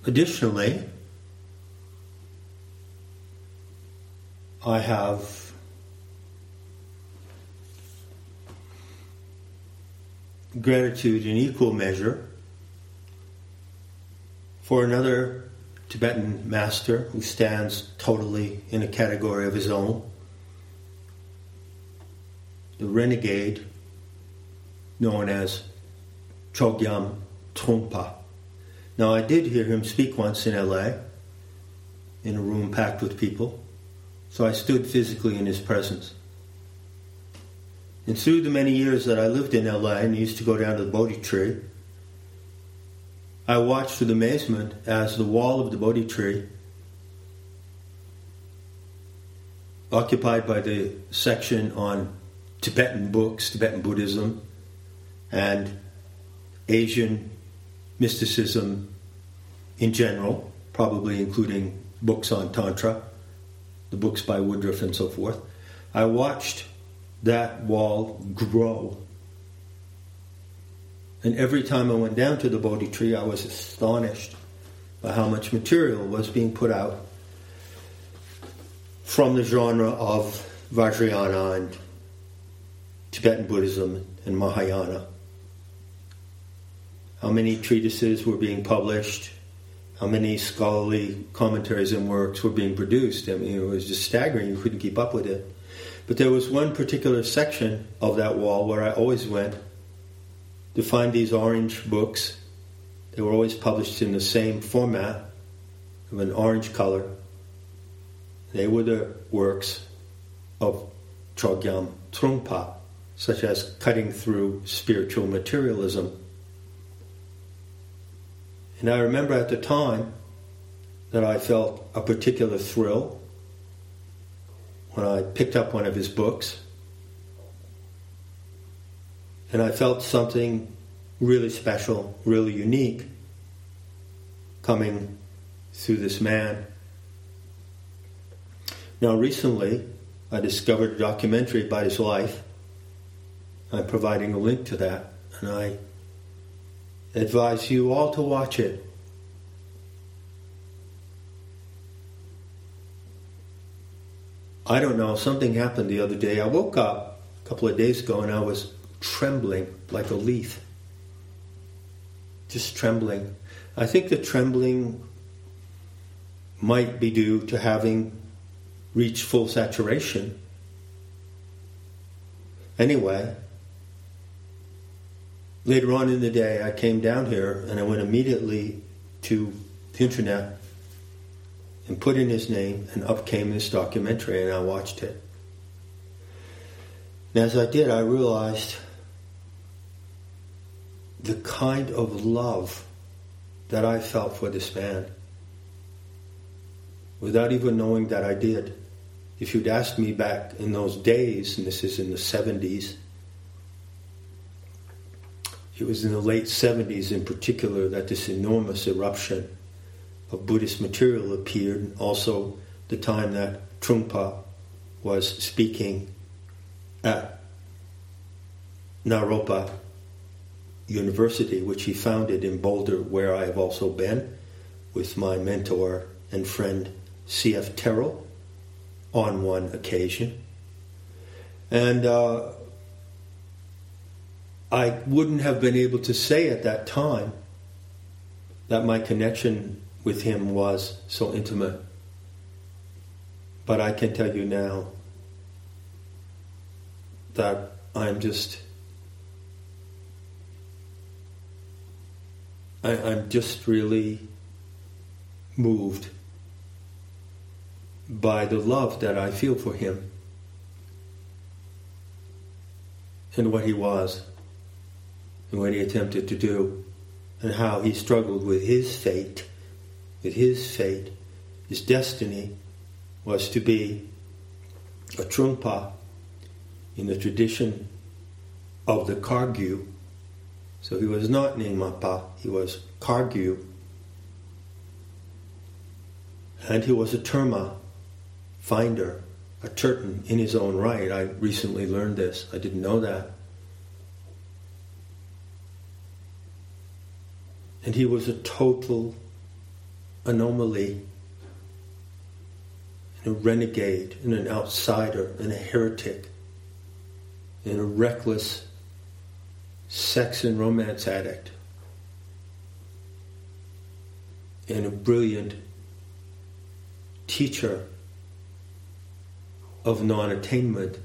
Additionally, I have gratitude in equal measure for another Tibetan master who stands totally in a category of his own, the renegade known as Chogyam Trungpa. Now, I did hear him speak once in LA, in a room packed with people, so I stood physically in his presence. And through the many years that I lived in LA and used to go down to the Bodhi tree, I watched with amazement as the wall of the Bodhi tree, occupied by the section on Tibetan books, Tibetan Buddhism, and Asian mysticism in general, probably including books on Tantra, the books by Woodruff and so forth. I watched that wall grow. And every time I went down to the Bodhi tree, I was astonished by how much material was being put out from the genre of Vajrayana and Tibetan Buddhism and Mahayana. How many treatises were being published, how many scholarly commentaries and works were being produced. I mean, it was just staggering. You couldn't keep up with it. But there was one particular section of that wall where I always went to find these orange books. They were always published in the same format of an orange color. They were the works of Chogyam Trungpa, such as Cutting Through Spiritual Materialism. And I remember at the time that I felt a particular thrill when I picked up one of his books. And I felt something really special, really unique coming through this man. Now recently, I discovered a documentary about his life. I'm providing a link to that, and I advise you all to watch it. I don't know, something happened the other day. I woke up a couple of days ago and I was trembling like a leaf. Just trembling. I think the trembling might be due to having reached full saturation. Anyway, later on in the day, I came down here and I went immediately to the internet and put in his name, and up came this documentary, and I watched it. And as I did, I realized the kind of love that I felt for this man, without even knowing that I did. If you'd asked me back in those days, and this is in the 70s, it was in the late 70s in particular that this enormous eruption of Buddhist material appeared, also the time that Trungpa was speaking at Naropa University, which he founded in Boulder, where I have also been, with my mentor and friend C.F. Terrell on one occasion. And I wouldn't have been able to say at that time that my connection with him was so intimate. But I can tell you now that I'm just really moved by the love that I feel for him and what he was and what he attempted to do and how he struggled with his fate. His destiny was to be a Trungpa in the tradition of the Kargyu. So he was not Nyingmapa, he was Kargyu. And he was a Terma finder, a Turton in his own right. I recently learned this. I didn't know that. And he was a total anomaly, and a renegade, and an outsider, and a heretic, and a reckless sex and romance addict, and a brilliant teacher of non-attainment.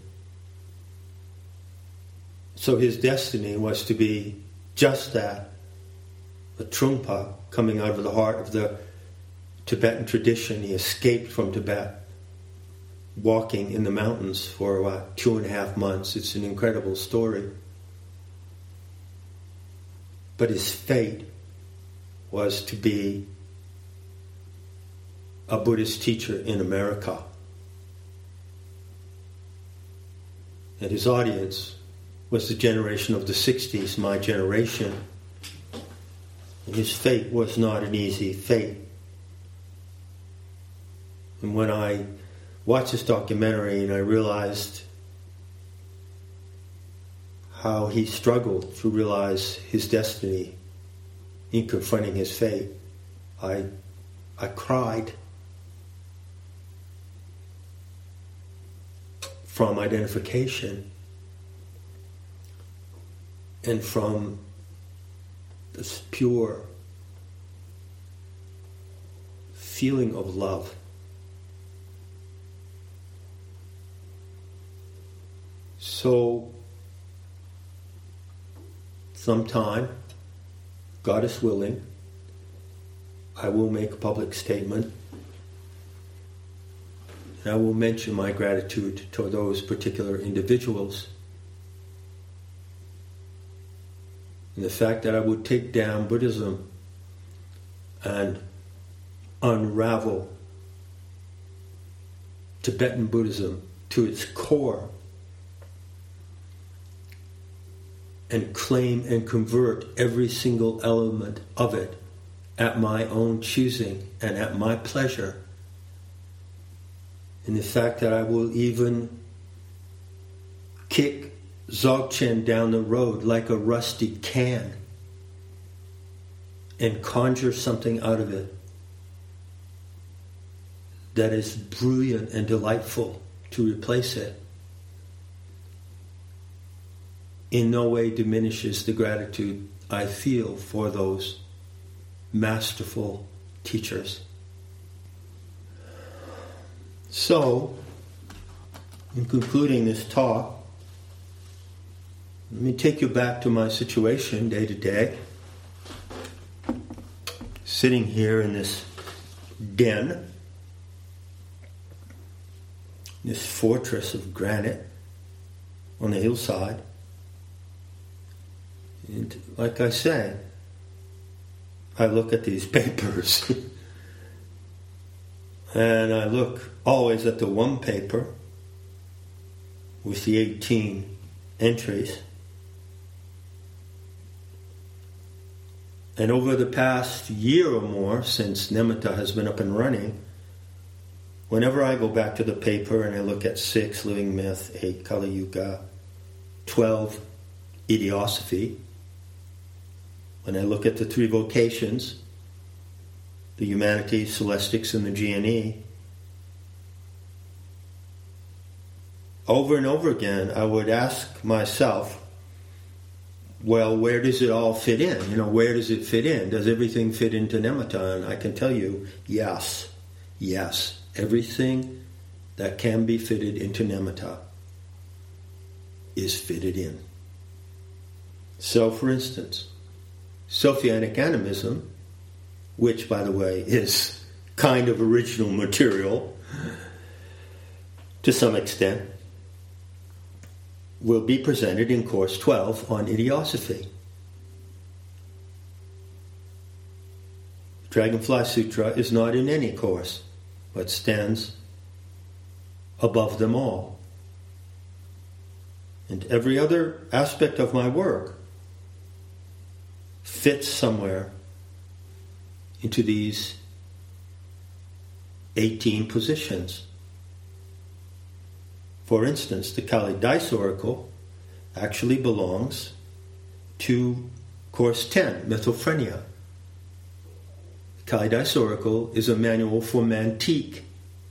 So his destiny was to be just that, a Trungpa coming out of the heart of the Tibetan tradition. He escaped from Tibet, walking in the mountains for 2.5 months. It's an incredible story. But his fate was to be a Buddhist teacher in America. And his audience was the generation of the 60s, my generation. And his fate was not an easy fate. And when I watched this documentary and I realized how he struggled to realize his destiny in confronting his fate, I cried. From identification and from this pure feeling of love. So, sometime, God is willing, I will make a public statement. And I will mention my gratitude to those particular individuals. And the fact that I would take down Buddhism and unravel Tibetan Buddhism to its core and claim and convert every single element of it at my own choosing and at my pleasure. And the fact that I will even kick Dzogchen down the road like a rusty can and conjure something out of it that is brilliant and delightful to replace it, in no way diminishes the gratitude I feel for those masterful teachers. So, in concluding this talk, let me take you back to my situation day to day. Sitting here in this den, this fortress of granite on the hillside. And like I say, I look at these papers and I look always at the one paper with the 18 entries. And over the past year or more, since Nimitta has been up and running, whenever I go back to the paper and I look at 6, living myth, 8, Kali Yuga, 12, idiosophy, when I look at the 3 vocations, the humanities, celestics, and the GNE, over and over again, I would ask myself, well, where does it all fit in? Where does it fit in? Does everything fit into Nimitta? And I can tell you, yes. Everything that can be fitted into Nimitta is fitted in. So, for instance, Sophianic animism, which, by the way, is kind of original material to some extent, will be presented in Course 12 on Idiosophy. Dragonfly Sutra is not in any course, but stands above them all. And every other aspect of my work fits somewhere into these 18 positions. For instance, the Kali Dice Oracle actually belongs to Course 10, Mythophrenia. Kali Dice Oracle is a manual for mantique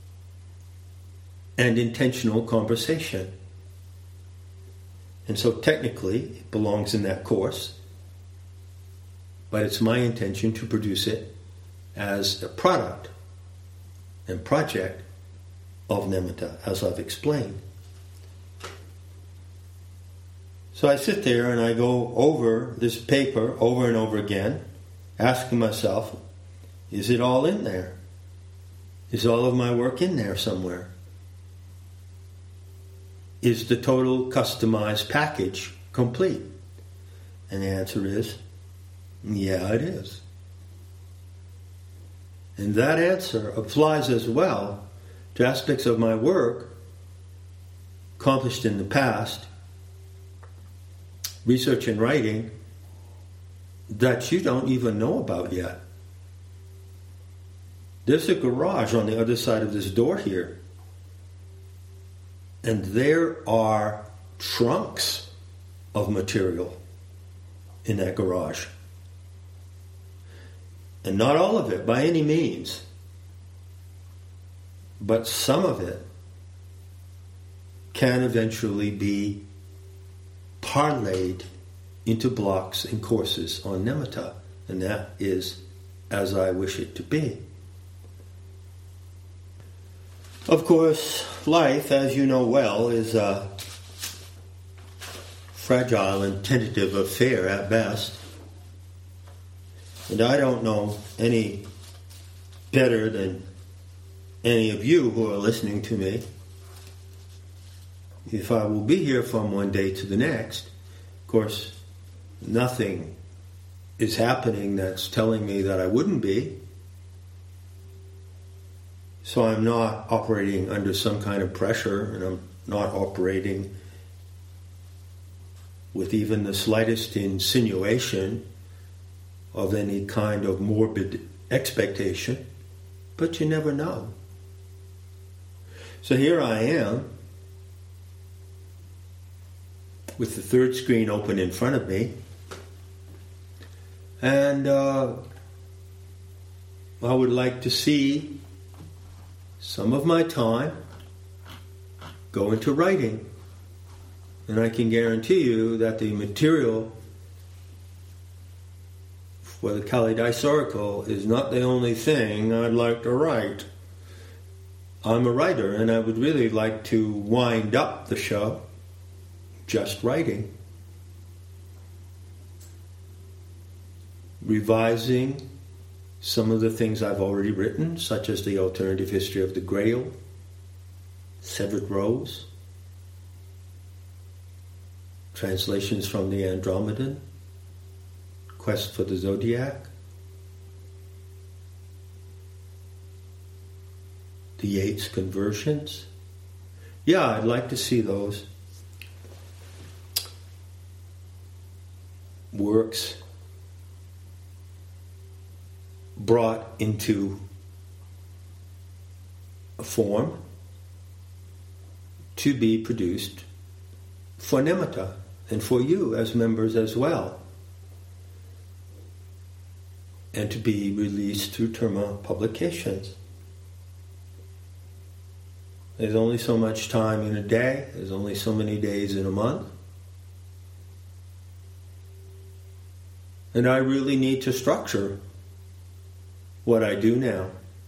and intentional conversation. And so technically it belongs in that course, but it's my intention to produce it as a product and project of Nematta, as I've explained. So I sit there and I go over this paper over and over again, asking myself, is it all in there? Is all of my work in there somewhere? Is the total customized package complete? And the answer is, yeah, it is. And that answer applies as well to aspects of my work accomplished in the past, research and writing, that you don't even know about yet. There's a garage on the other side of this door here. And there are trunks of material in that garage. And not all of it by any means, but some of it can eventually be parlayed into blocks and courses on Nematta, and that is as I wish it to be. Of course, life, as you know well, is a fragile and tentative affair at best. And I don't know any better than any of you who are listening to me if I will be here from one day to the next. Of course, nothing is happening that's telling me that I wouldn't be. So I'm not operating under some kind of pressure, and I'm not operating with even the slightest insinuation of any kind of morbid expectation. But you never know. So here I am, with the third screen open in front of me, and I would like to see some of my time go into writing. And I can guarantee you that the material for the Kali Dice Oracle is not the only thing I'd like to write. I'm a writer, and I would really like to wind up the show just writing. Revising some of the things I've already written, such as the alternative history of the Grail, Severed Rose, translations from the Andromedan, Quest for the Zodiac, the Yeats conversions. Yeah, I'd like to see those works brought into a form to be produced for Nematta and for you as members as well, and to be released through Terma Publications. There's only so much time in a day, there's only so many days in a month, and I really need to structure what I do now.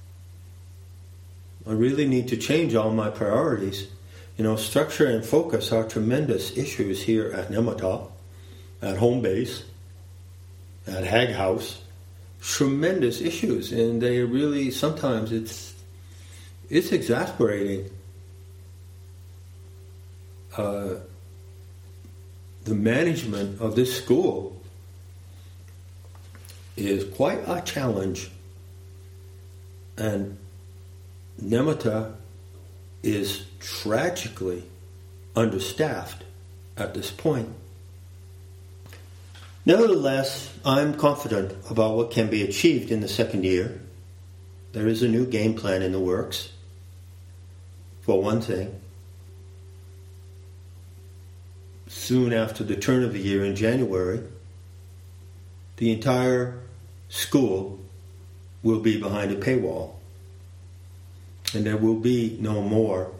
I really need to change all my priorities. You know, structure and focus are tremendous issues here at Nematta, at home base, at Hag House. Tremendous issues, and they really, sometimes it's exasperating. The management of this school is quite a challenge. And Nematta is tragically understaffed at this point. Nevertheless, I'm confident about what can be achieved in the second year. There is a new game plan in the works, for one thing. Soon after the turn of the year in January, the entire school will be behind a paywall. And there will be no more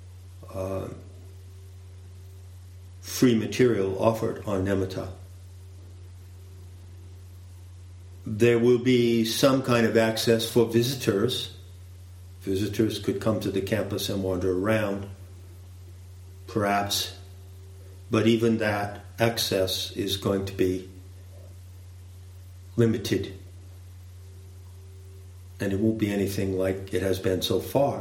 free material offered on Nematta. There will be some kind of access for visitors. Visitors could come to the campus and wander around, perhaps. But even that access is going to be limited. And it won't be anything like it has been so far.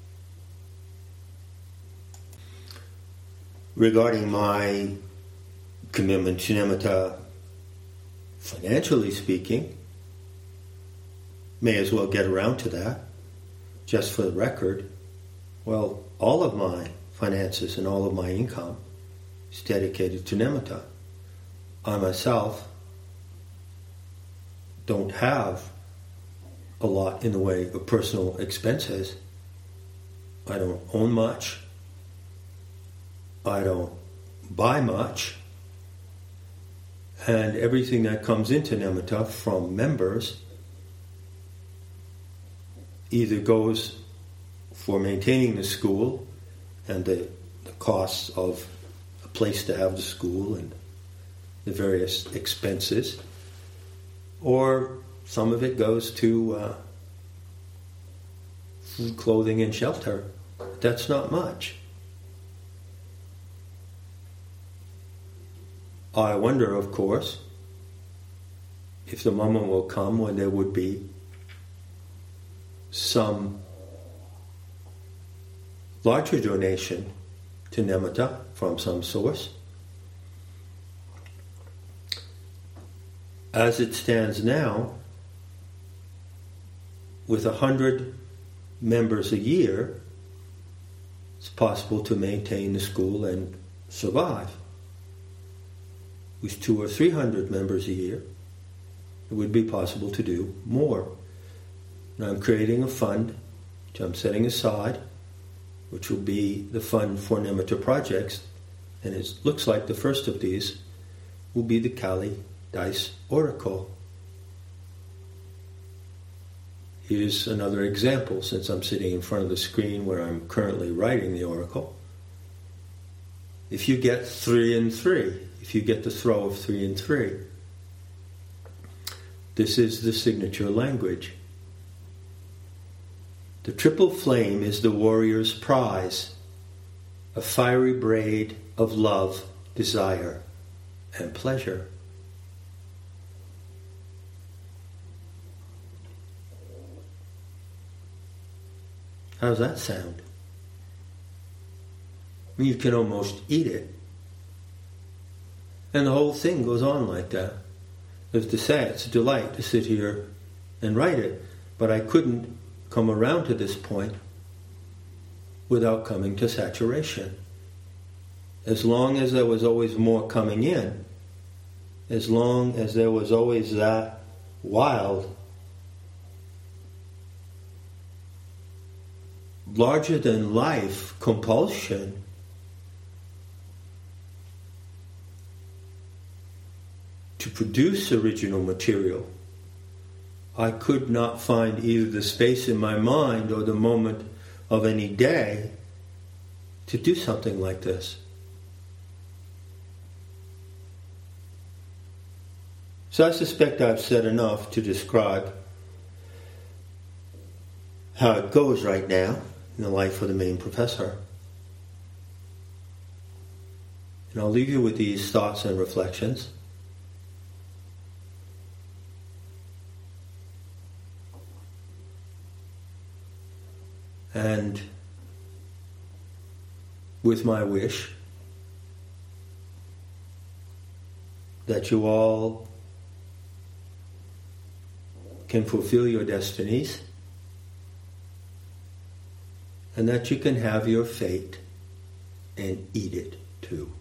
Regarding my commitment to Nematta, financially speaking, may as well get around to that. Just for the record, well, all of my finances and all of my income is dedicated to Nematta. I myself don't have a lot in the way of personal expenses. I don't own much. I don't buy much. And everything that comes into Nematta from members either goes for maintaining the school and the costs of a place to have the school and the various expenses, or some of it goes to food, clothing, and shelter. That's not much. I wonder, of course, if the moment will come when there would be some larger donation to Nematta from some source. As it stands now, with 100 members a year, it's possible to maintain the school and survive. With 200 or 300 members a year, it would be possible to do more. Now I'm creating a fund, which I'm setting aside, which will be the fund for Nematta projects, and it looks like the first of these will be the Kali Dice Oracle. Here's another example, since I'm sitting in front of the screen where I'm currently writing the oracle. If you get 3 and 3, if you get the throw of 3 and 3, this is the signature language. The triple flame is the warrior's prize, a fiery braid of love, desire, and pleasure. How does that sound? I mean, you can almost eat it. And the whole thing goes on like that. As to say, it's a delight to sit here and write it, but I couldn't come around to this point without coming to saturation. As long as there was always more coming in, as long as there was always that wild, larger than life compulsion to produce original material, I could not find either the space in my mind or the moment of any day to do something like this. So I suspect I've said enough to describe how it goes right now in the life of the main professor. And I'll leave you with these thoughts and reflections. And with my wish that you all can fulfill your destinies and that you can have your fate and eat it too.